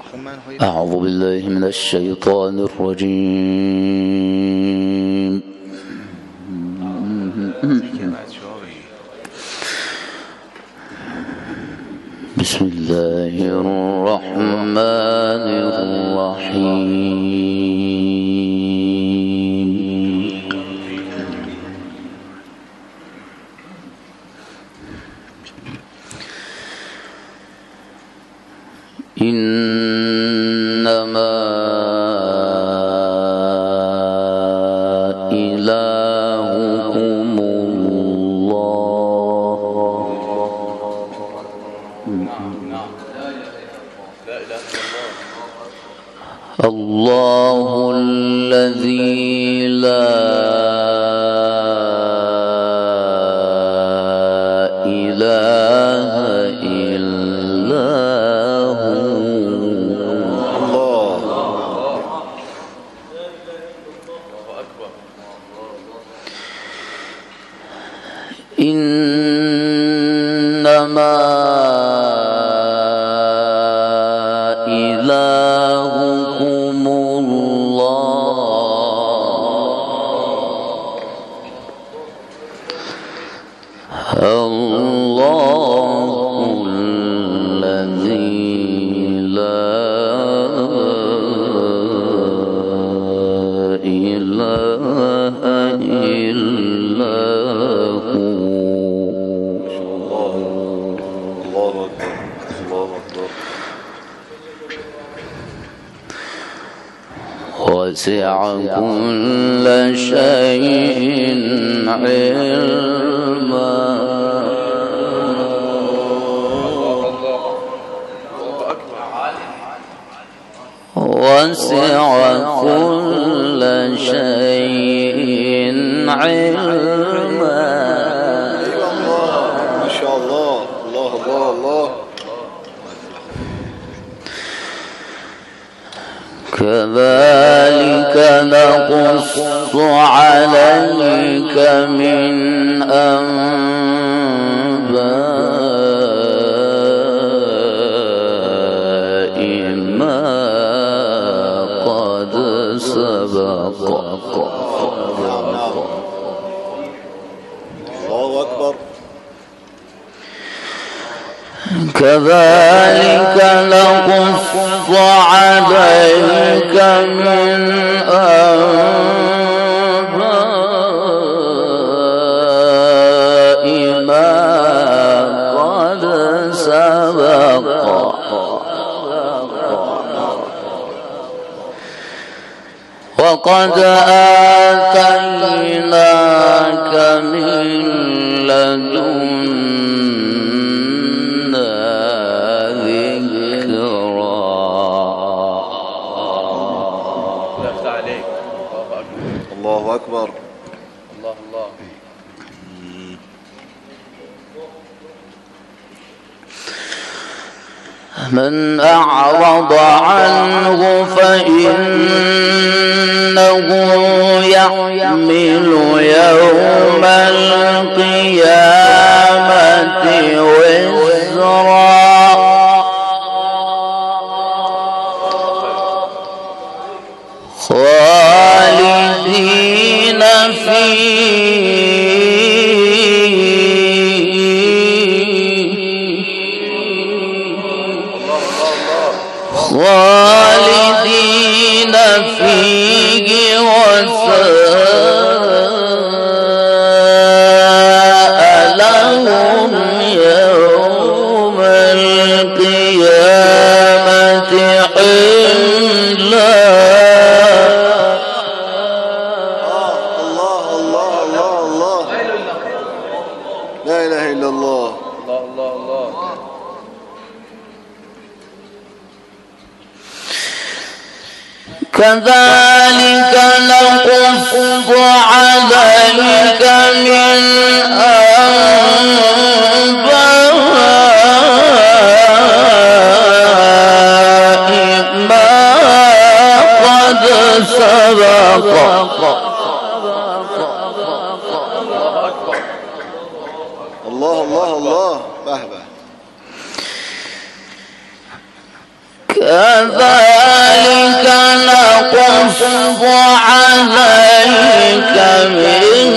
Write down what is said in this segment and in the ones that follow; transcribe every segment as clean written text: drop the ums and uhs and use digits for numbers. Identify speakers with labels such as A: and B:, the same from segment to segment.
A: أعوذ بالله من الشيطان الرجيم. بسم الله الرحمن الرحيم. إنما إلهكم الله الذي لا إله إلا هو. إنما إلهكم الله الذي لا إله إلا هو. وسع كل شيء علما وسع كل شيء علما.
B: ما شاء الله. الله الله الله.
A: كذلك نقص عليك من أنباء ما قد سبق.
B: الله أكبر.
A: كذلك نقص عليك من أنباء ما قد سبق. وقد آتيناك من لدنا ذكرا.
B: الله أكبر.
C: الله الله.
A: من أعرض عنه فإنه يحمل يوم القيامة وزرا خالدين فيه وساء لهم يوم القيامة حلا.
B: الله الله الله الله. لا إله إلا الله.
C: الله الله الله.
A: كذلك نقص عليك من أنباء ما قد سبق.
B: الله الله الله. بهبه.
A: كذلك نقص عليك من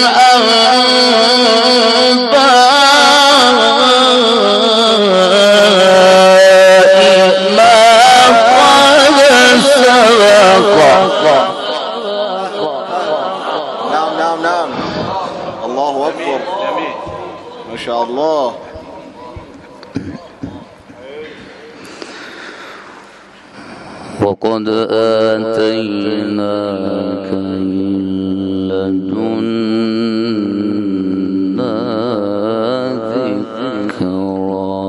A: أنباء ما قد سبق.
B: نعم نعم نعم. الله أكبر. ما شاء الله.
A: وقد آتيناك من لدنا ذكرا.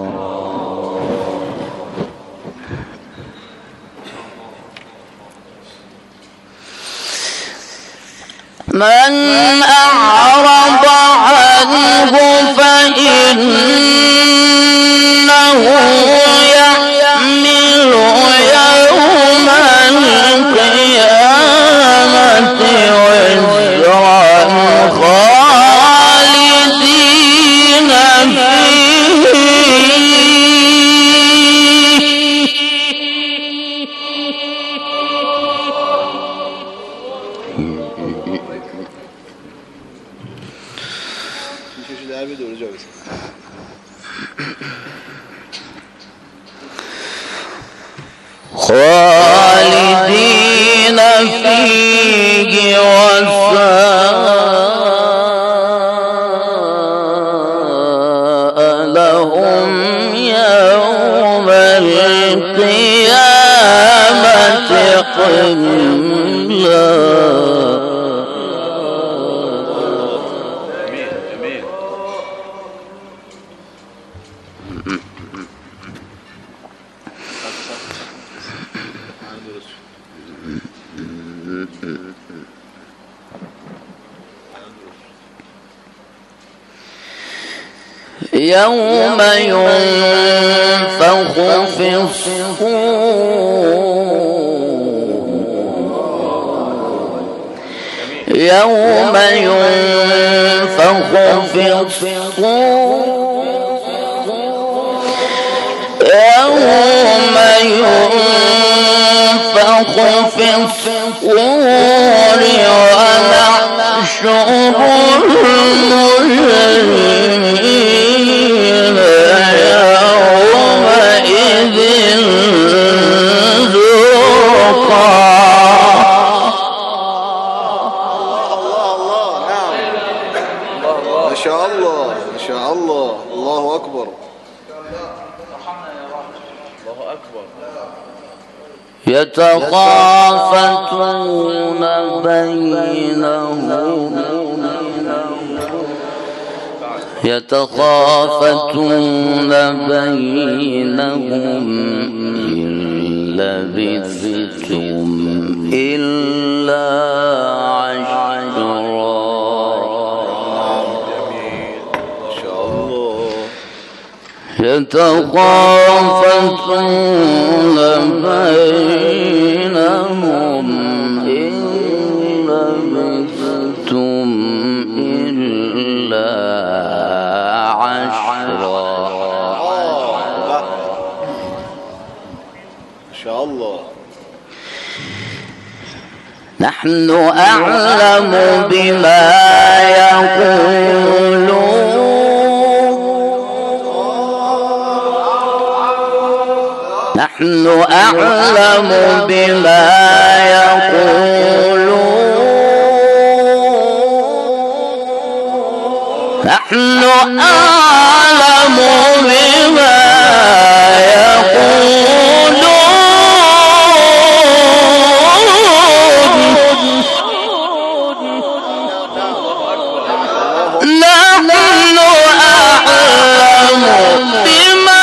A: من أعرض عنه فإنه يحمل يوم القيامة وزرا خالدين خالدين فيه وساء لهم يوم القيامة قيلا. يوم ينفخ في الصور يوم ينفخ في الصور يوم ينفخ في الصور ونحشر المجرمين يومئذ زرقا.
B: ما شاء الله ما شاء الله. الله أكبر.
A: يتخافتون بينهم إن لبثتم إلا عشرا. يتخافتون بينهم إن لبثتم إلا عشرا.
B: ما شاء الله.
A: نحن أعلم بما يقولون نحن أعلم بما يقولون نحن أعلم بما يقولون نحن أعلم بما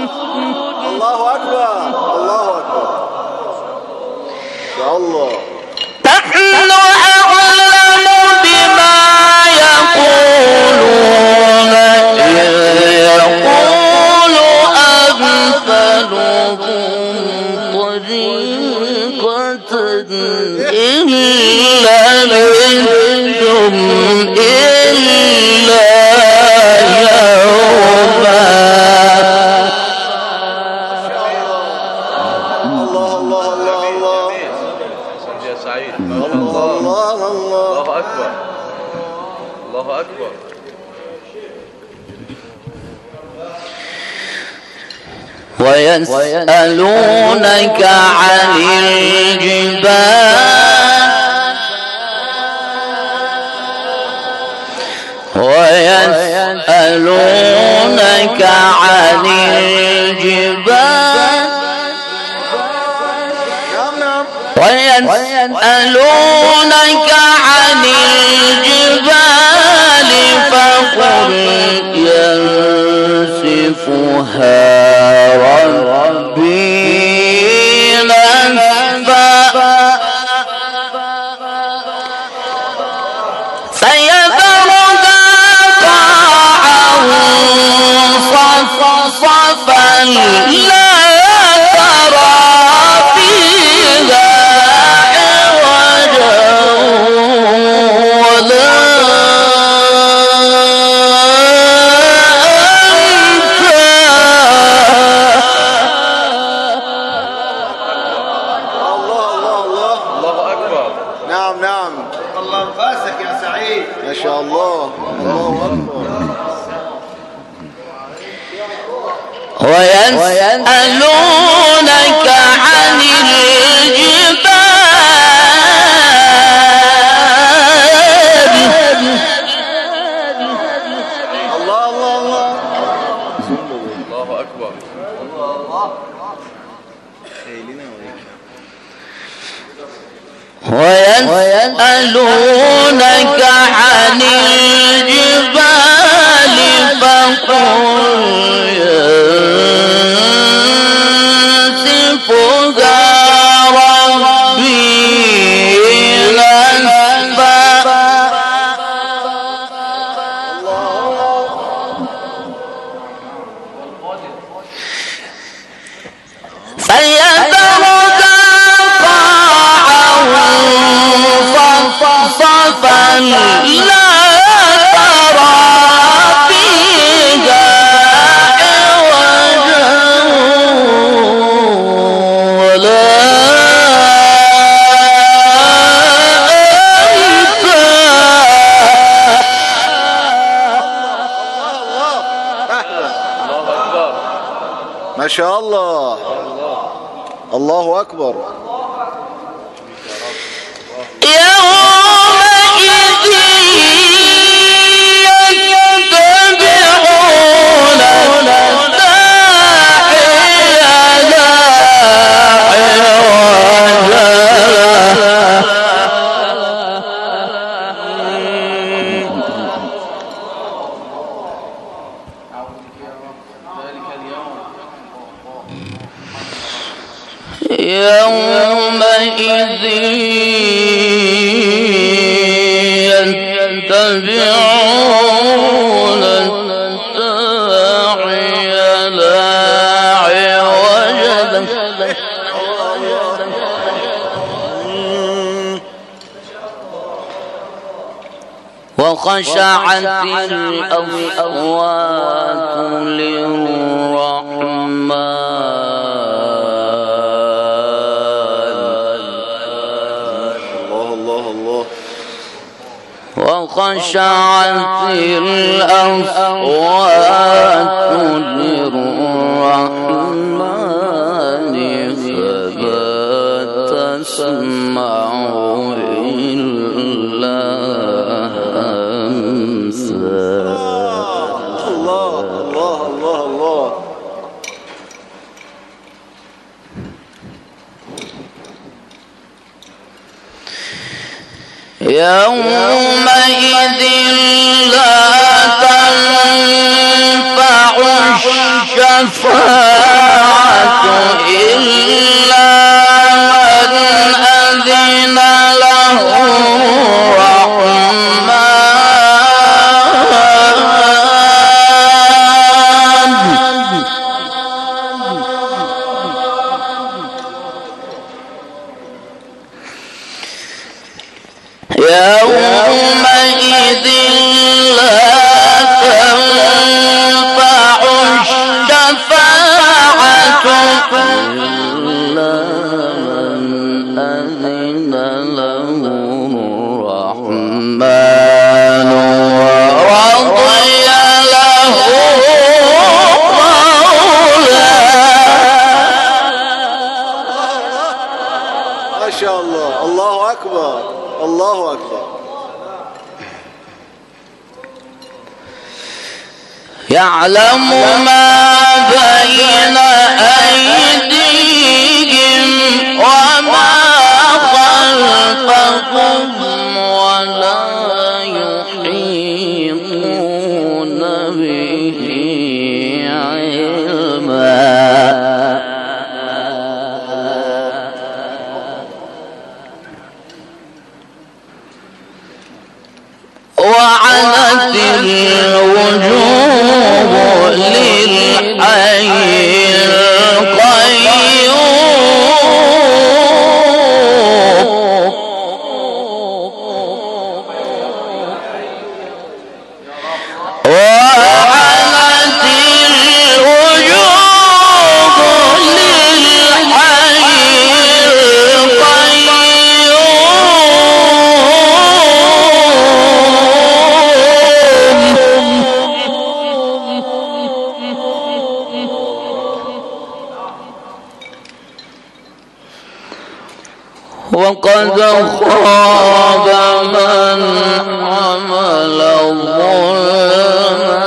B: الله أكبر. الله أكبر. ما شاء الله.
A: لبثتم إلا يوما.
B: الله الله الله الله.
C: يا سعيد ما شاء
B: الله
C: الله.
B: الله الله.
C: الله أكبر الله أكبر.
A: ويسألونك عن الجبال ويسألونك عن الجبال ويسألونك عن الجبال فقل ينسفها ربي نسفا فيذرها قاعا صفصفا لا ترى فيها عوجا ولا
B: ما شاء الله. الله أكبر.
A: ويسألونك عن الجبال
B: الله الله الله.
C: الله أكبر.
A: ويسألونك عن الجبال فقل ينسفها ربي نسفا فيذرها قاعا صفصفا لا ترى فيها عوجا ولا
B: ما شاء الله. الله أكبر.
A: يومئذ يتبعون الداعي لا عوج يومئذ يتبعون الداعي لا عوج له وخشعت الأصوات للرحمن وخشعت الأصوات للرحمن فلا تسمع إلا همسا.
B: الله الله الله الله.
A: يومئذ لا تنفع الشفاعة إلا من أذن له الرحمن يومئذ لا تنفع الشفاعة إلا من أذن له الرحمن ورضي له قولا.
B: ما شاء الله. الله أكبر. الله أكبر.
A: يعلم ما بين أيديهم وما خلفهم ولا يحيطون به علما. وعنت الوجوه للحي وقد خاب من حمل ظلما.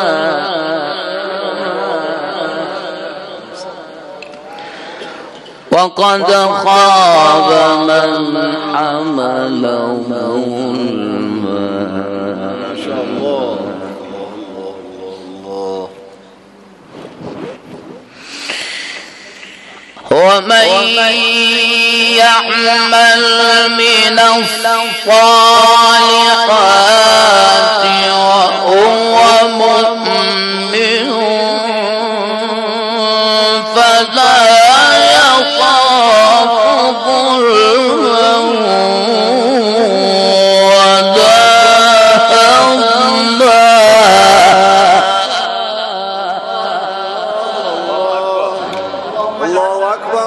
A: وقد خاب من حمل ظلما.
B: ما شاء الله.
A: ومن يعمل من الصالحات وهو مؤمن فلا يخاف ظلما ولا هضما.
B: الله أكبر.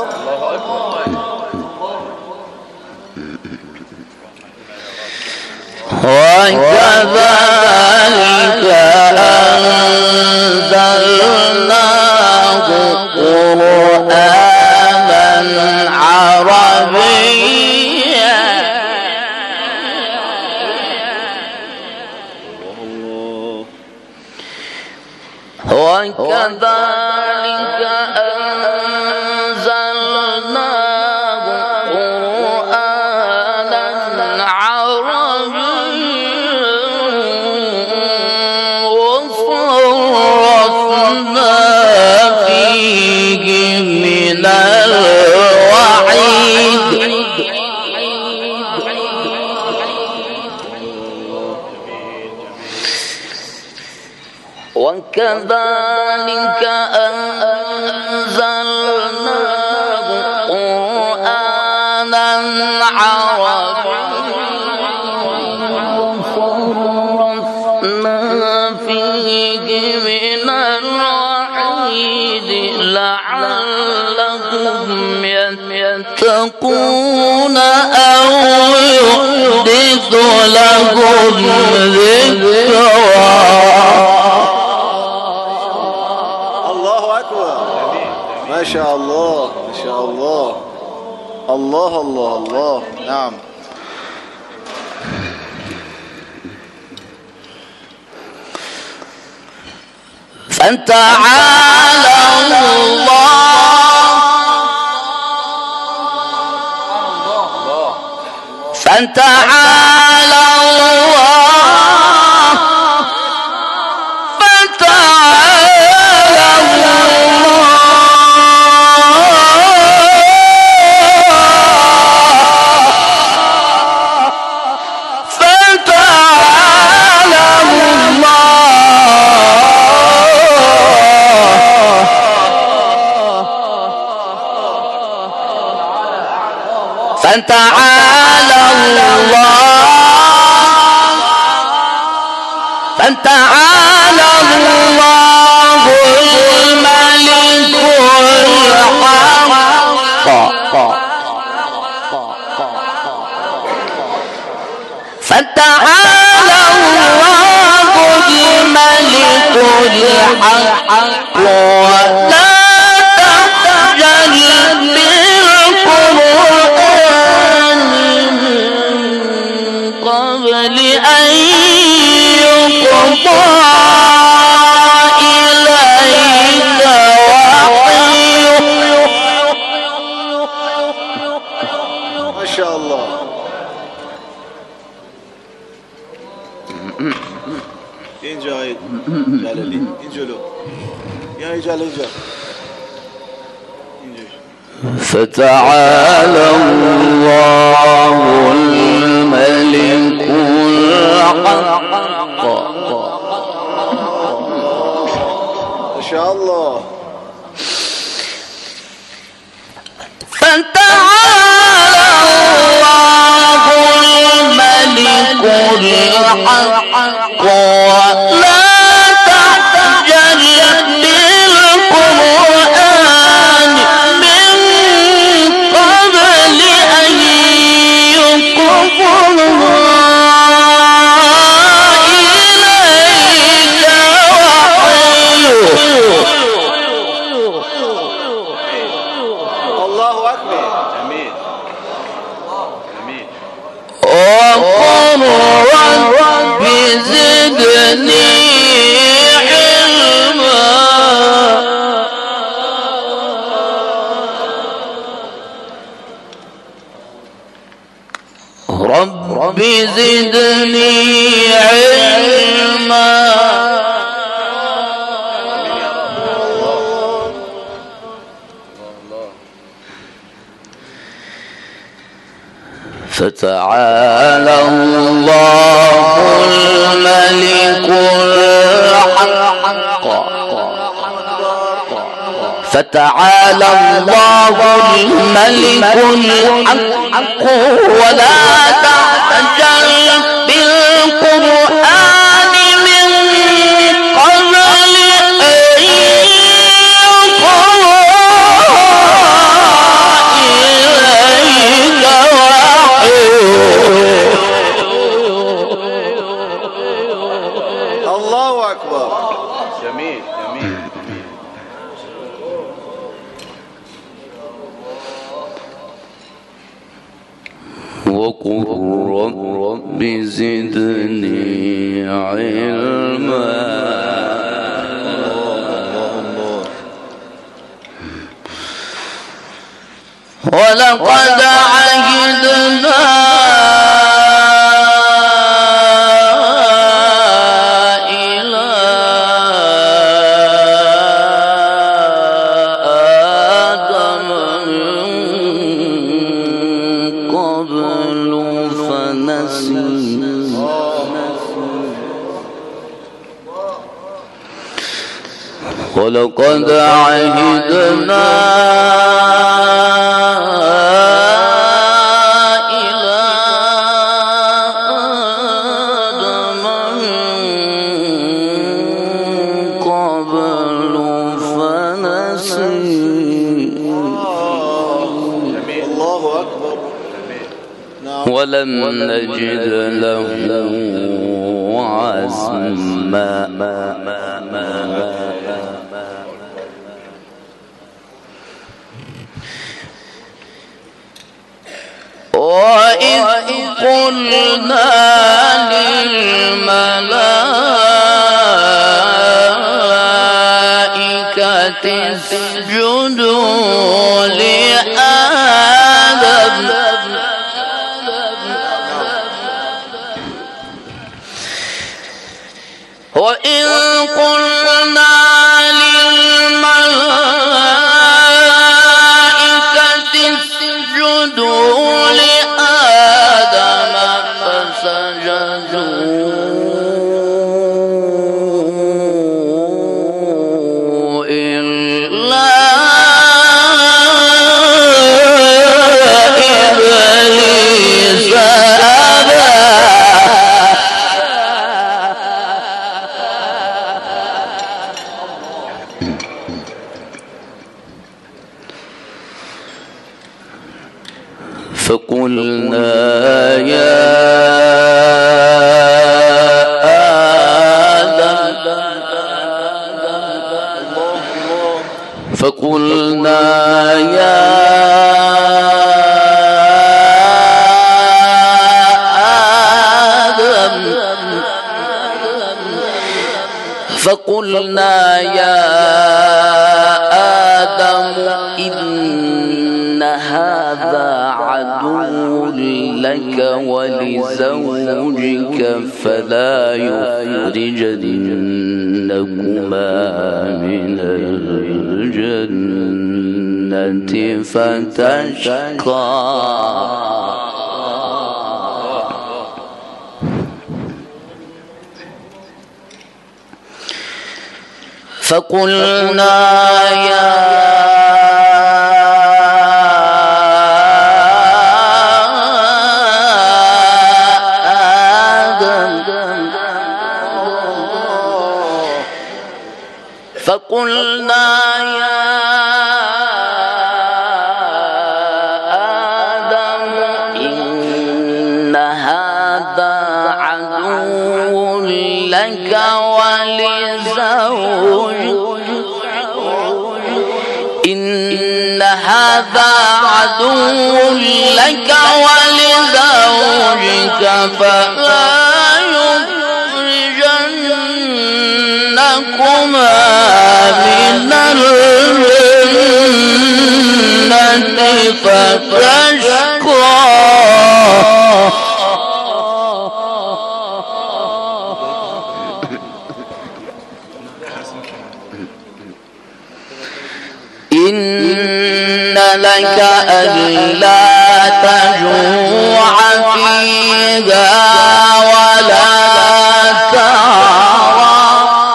A: وكذلك أنزلناه قرآنا عربيا وكذلك أنزلناه قرآنا عربيا وصرفنا فيه من الوعيد وكذلك أنزلناه قرآنا عربيا وصرفنا فيه من الوعيد لعلهم يتقون أو يحدث لهم ذكرا.
B: ما شاء الله. ما شاء الله. الله الله الله. نعم.
A: فتعالى الله فتعالى الله فتعالى فتعالى الله فتعالى الله الملك الحق فتعالى الله الملك الحق ولا تحجل بالقرآن من قبل أن يقضى إليك وحيه.
B: ما شاء الله. إنجاي جلالي إنجلو يا إنجال
A: فتعالى الله الملك الحق.
B: ما شاء الله.
A: فتعالى الله الملك الحق ولا تحجل بالقرآن من قبل أن يقضى إليك وحيه.
B: الله أكبر.
C: جميل جميل.
A: وقل رب زدني علما. رب زدني علما. فتعالى الله الملك الحق. فتعالى الله الملك الحق ولا تعجل بالقرآن من قبل أن يقضى إليك وحيه.
B: الله أكبر.
C: جميل جميل جميل.
A: وقل رب زدني علما. ولقد عهدنا إلى آدم من قبل فنسي. ولقد عهدنا إلى آدم من قبل فنسي.
B: الله أكبر. نعم.
A: ولم نجد له عزما. وإذ قلنا للملائكة اسجدوا لآدم وإذ قلنا للملائكة اسجدوا لآدم فسجدوا إلا إبليس أبى. فقلنا يا آدم إن هذا عدو لك ولزوجك فلا يخرجنكما من الجنة فتشقى. فقلنا يا آدم إن هذا عدو لك ولزوجك إن هذا عدو لك ولزوجك فلا يخرجنكما من الجنة فتشقى. إن لك ألا تجوع فيها ولا تعرى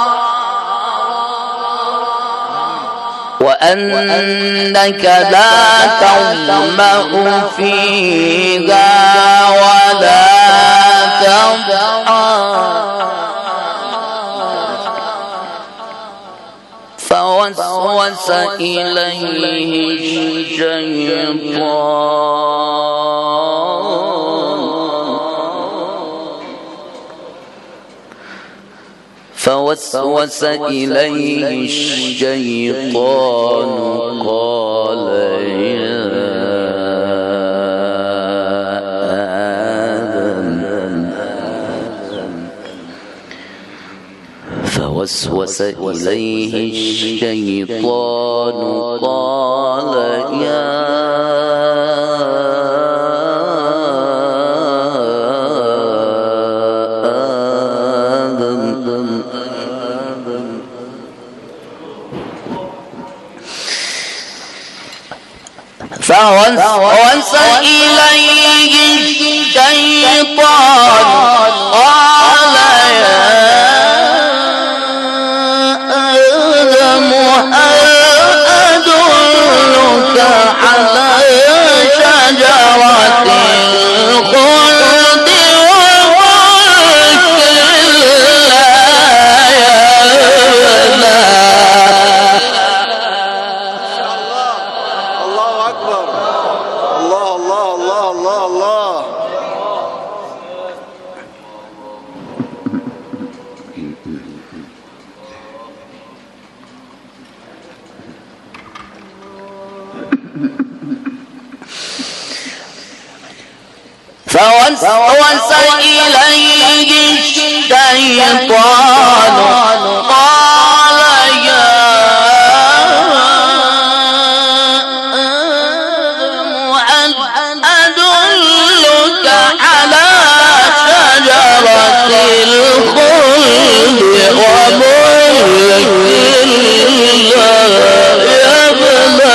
A: وأنك لا تظمأ فيها ولا تضحى. فوسوس إليه الشيطان قال يا فوسوس إليه الشيطان قال يا فوسوس إليه الشيطان قال يا آدم هل أدلك على شجرة الخلد وملك لا يبلى.
B: الله أكبر. الله الله الله الله الله.
A: فوسوس إليه الشيطان قال يا آدم هل أدلك على شجرة الخلد وملك لا يبلى.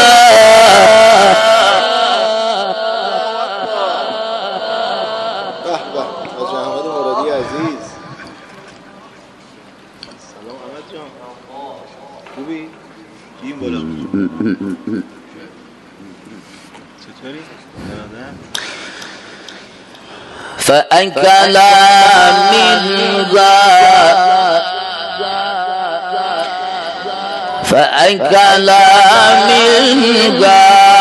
A: فأكلا منها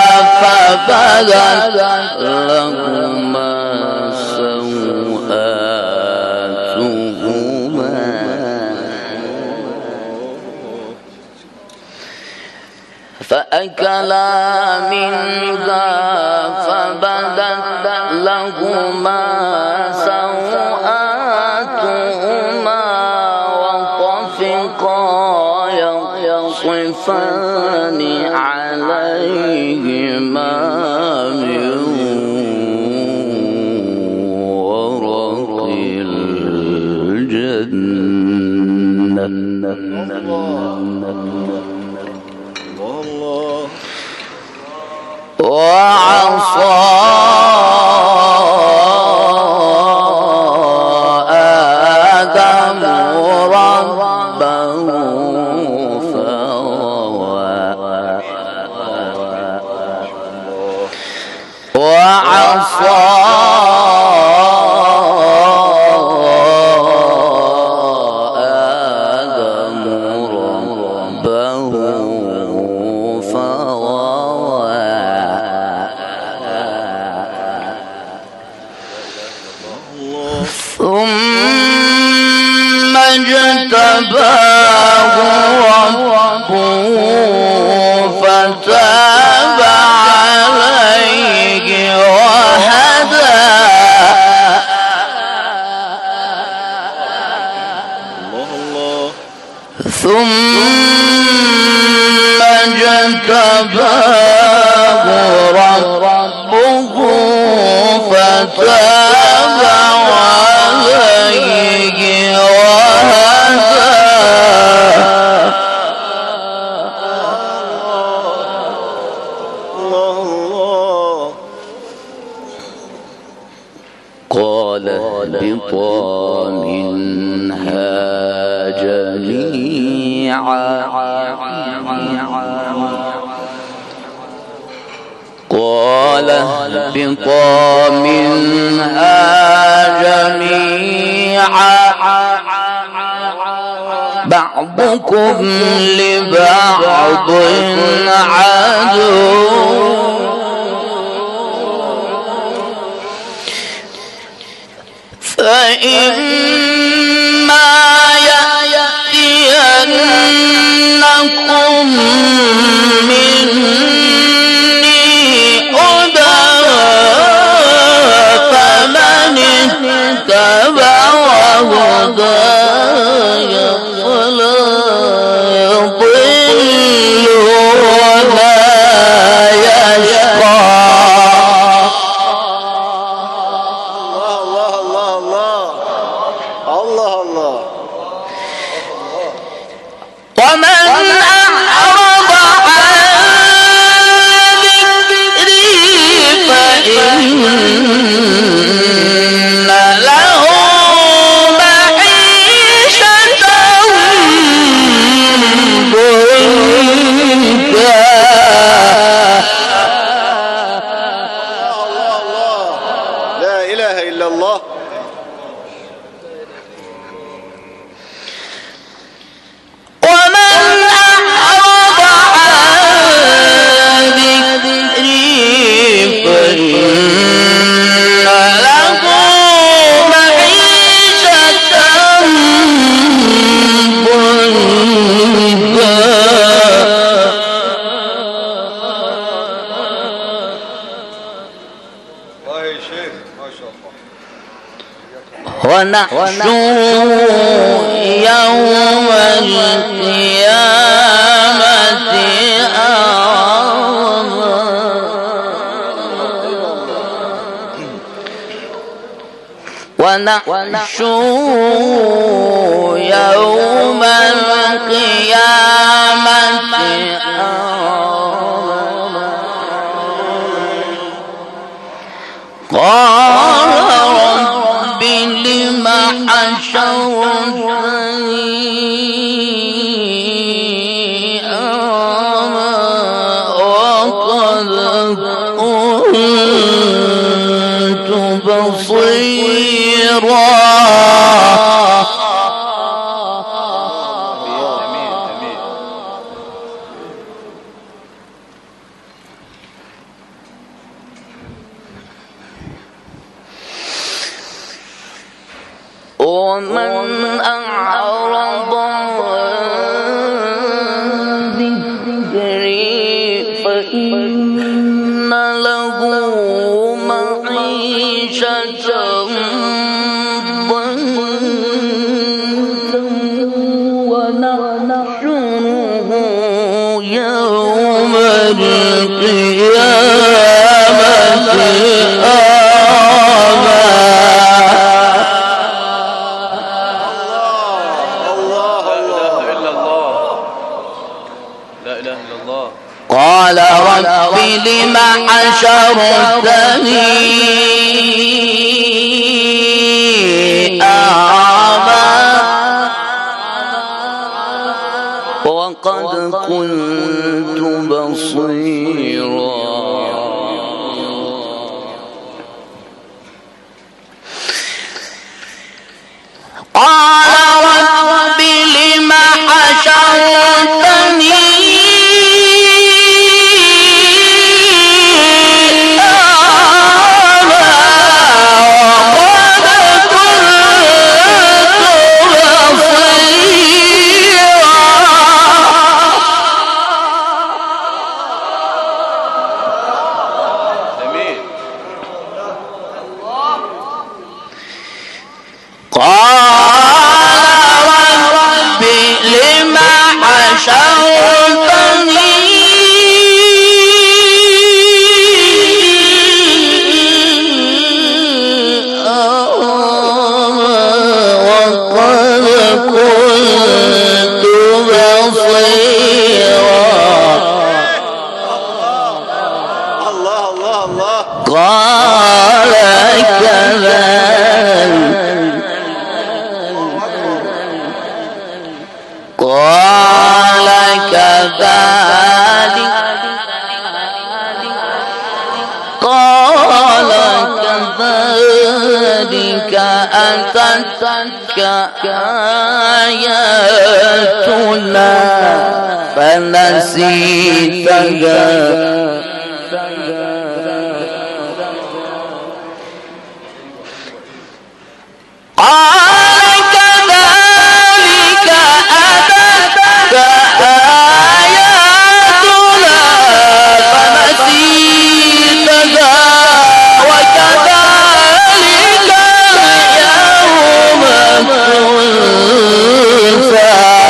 A: فبدت لهما سوآتهما وطفقا يخصفان عليهما من ورق الجنة وعصى آدم ربه فغوى وعصى ثم اجتباه ربه فتاب عليه وهدى ثم اجتباه ربه فتاب عليه وهدى قال اهبطا منها جميعا قال اهبطا منها جميعا بعضكم لبعض عدو فإما يأتينكم مني هدى فمن اتبع هداي فلا يضل ولا يشقى ومن أعرض عن ذكري فإن له معيشة ضنكا
B: لا إله إلا الله.
A: ونحشر يوم القيامة أعظم ونحشر يوم القيامة أعظم قال رب لم حشرتني أعمى وقد كنت بصيرا ومن أعرض عن ذكري فإن له معيشة ضنكا ونحشره لم حشرتني أعمى وقد كنت بصيرا قال رب لم حشرتني أتتك آياتنا فنسيتها قال كذلك أتتك آياتنا فنسيتها وكذلك يوم تنسى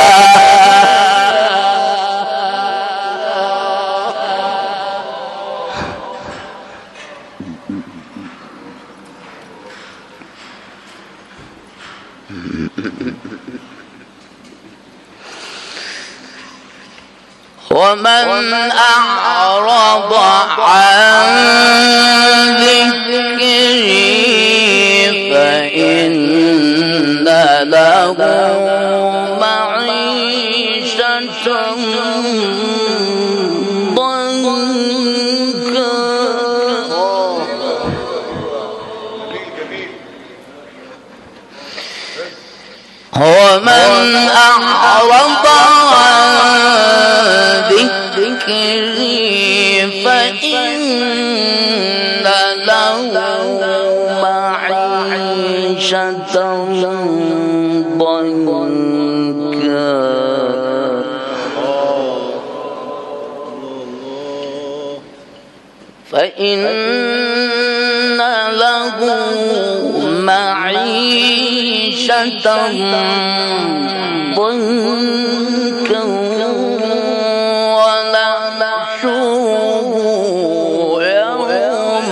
A: ومن أعرض عن ذكري فإن له معيشة ضنكا ومن أعرض عن ذكري فإن له معيشة ضنكا فإن له معيشة ضنكا ونحشره يوم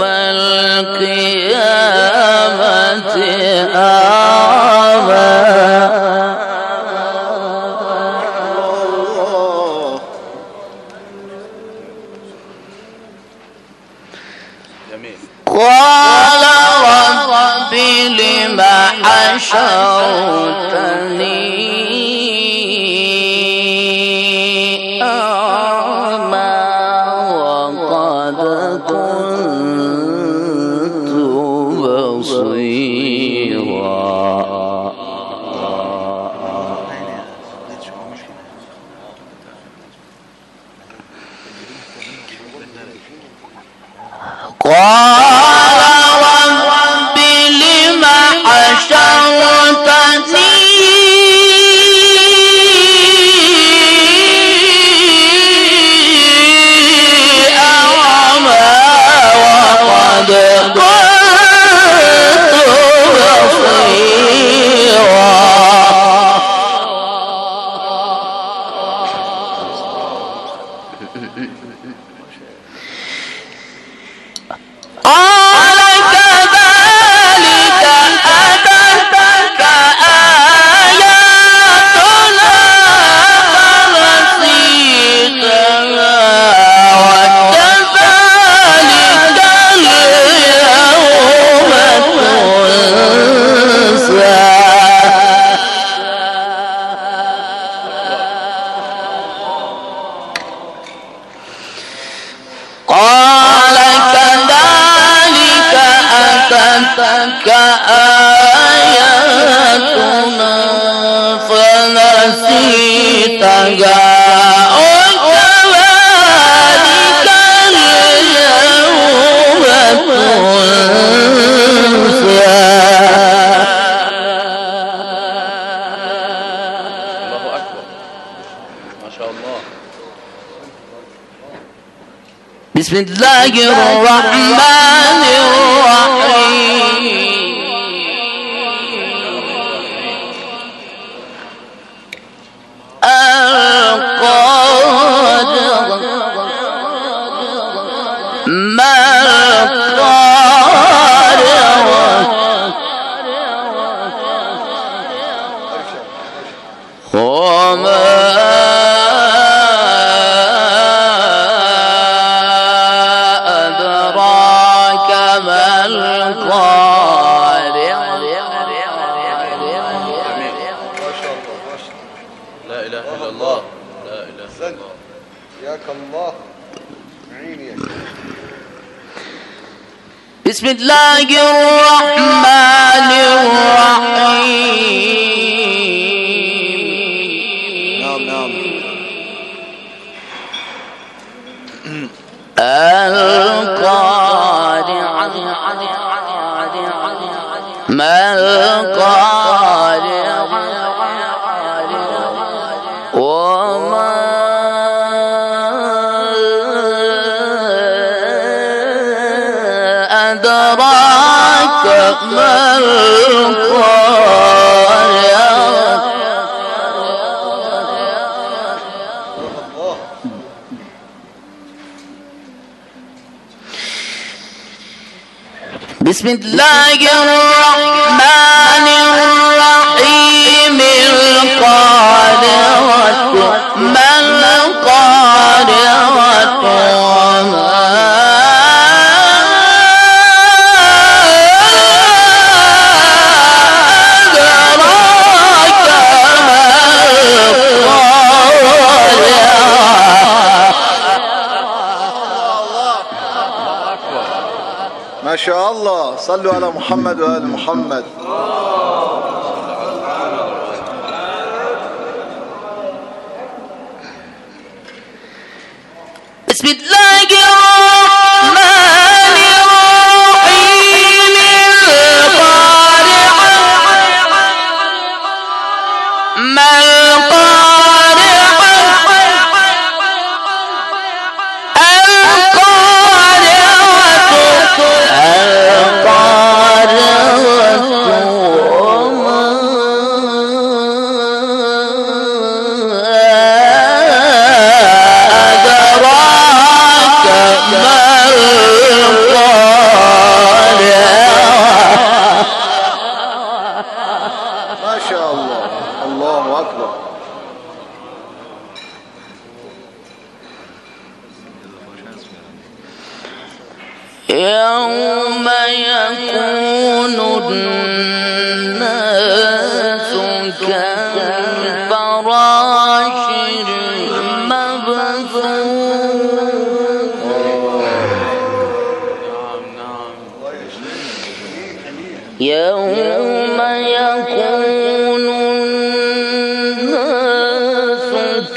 A: القيامة أعمى قال رب لم حشرتني أعمى وقد كنت بصيرا قال رب لم حشرتني فيها وكذلك اليوم تنسى.
C: الله أكبر ما شاء الله.
A: بسم الله الرحمن الرحيم. القادر ما القارعة وما أدراك ما القارعة.
C: لا إله إلا الله. لا إله إلا الله.
B: ياك الله عيني.
A: بسم الله الرحمن الرحيم.
B: نعم.
A: القارعة ما القارعة وما أدراك ما القارعة. بسم الله الرحمن الرحيم. القارعة ما القارعة وما أدراك ما القارعة.
B: ما شاء الله. صلوا على محمد وآل محمد.
A: بسم الله الرحمن الرحيم. القارعة ما القارعة
B: ما شاء الله. الله أكبر.
A: يوم يكون الناس كالفراش المبثوث. يوم يكون الناس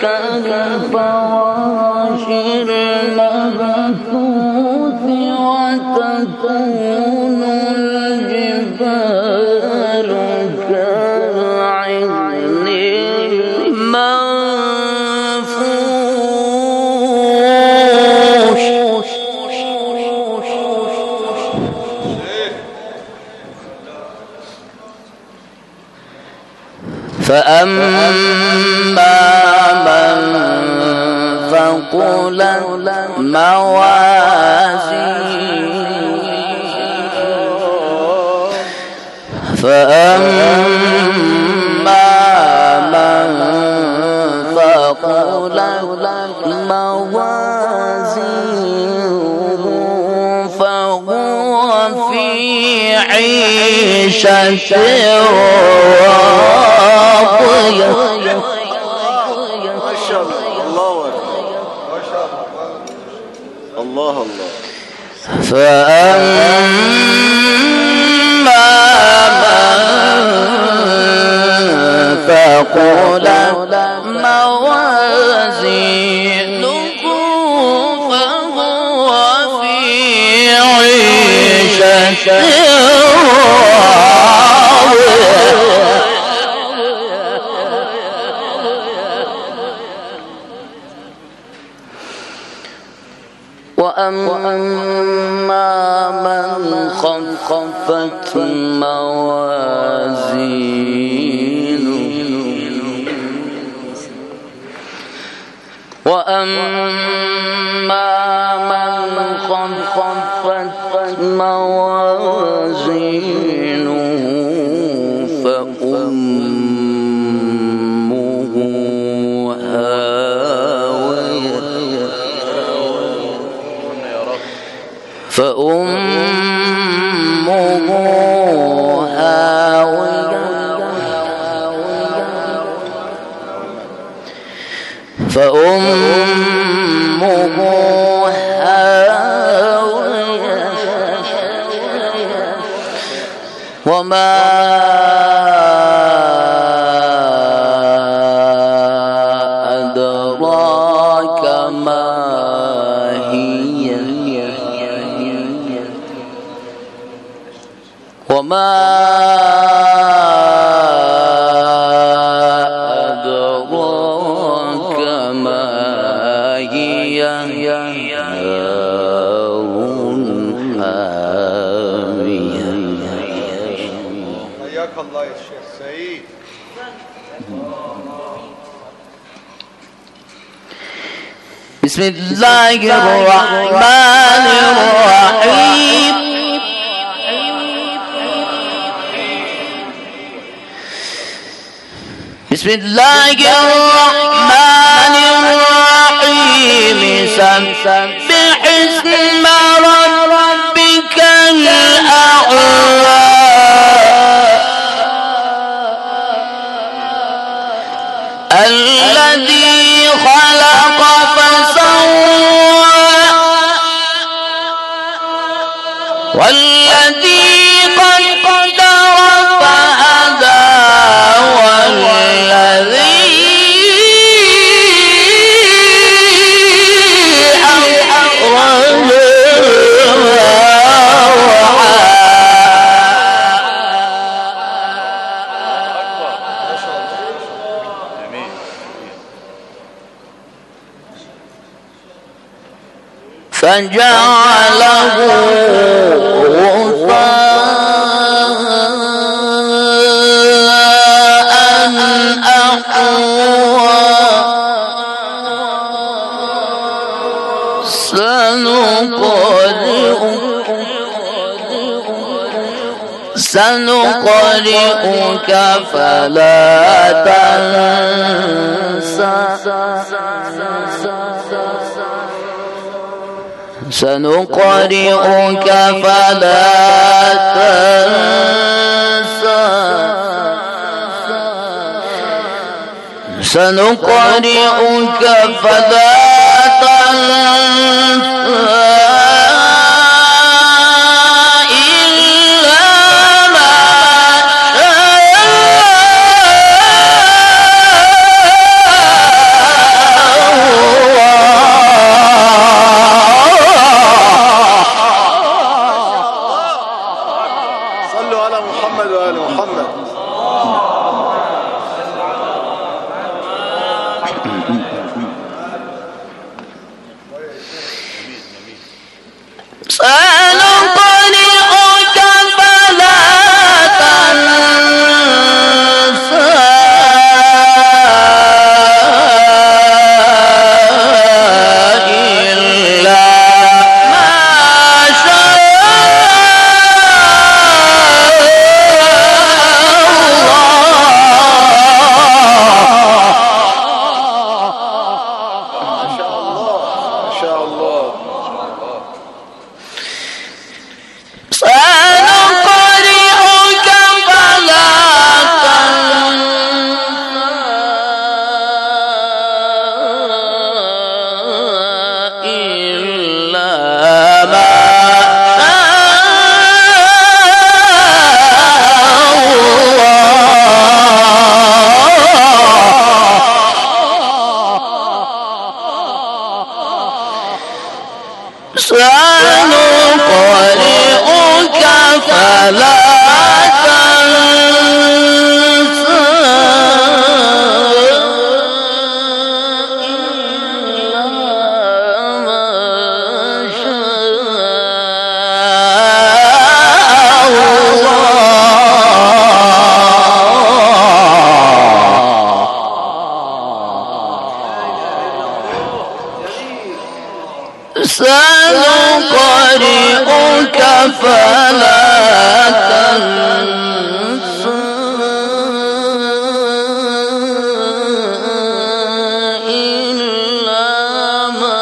A: كالفراش المبثوث وتكون الجبال كالعهن المنفوش. فأما من ثقلت موازينه فأما من ثقلت موازينه فهو في عيشة راضية.
B: ما شاء الله. الله أكبر. ما شاء الله. الله الله.
A: فأما من ثقلت موازينه وأما من خفت موازينه وأما من خفت موازينه فأمه هاوية فأمه هاوية وما أدراك ما هي وما أدراك ما هي نار حامية.
B: حياك الله يا شيخ سعيد.
A: بسم الله الرحمن الرحيم. بسم الله الرحمن الرحيم. سبح اسم ربك الأعلى الذي خلق فسوى والذي قدر فهدى والذي أخرج فجعله غثاء أحوى. سنقرئك فلا تنسى سنقرئك فلا تنسى سنقرئك فلا تنسى فلا تنسى إلا ما شاء الله. سنقرئك فلا تنسى إلا ما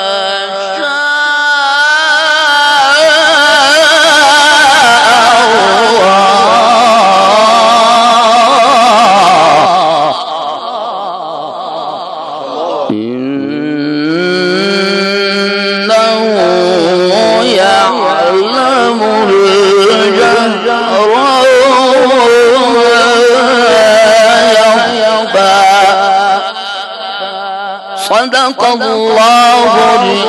A: شاء الله. يعلم الجهر وما يخفى. صدق الله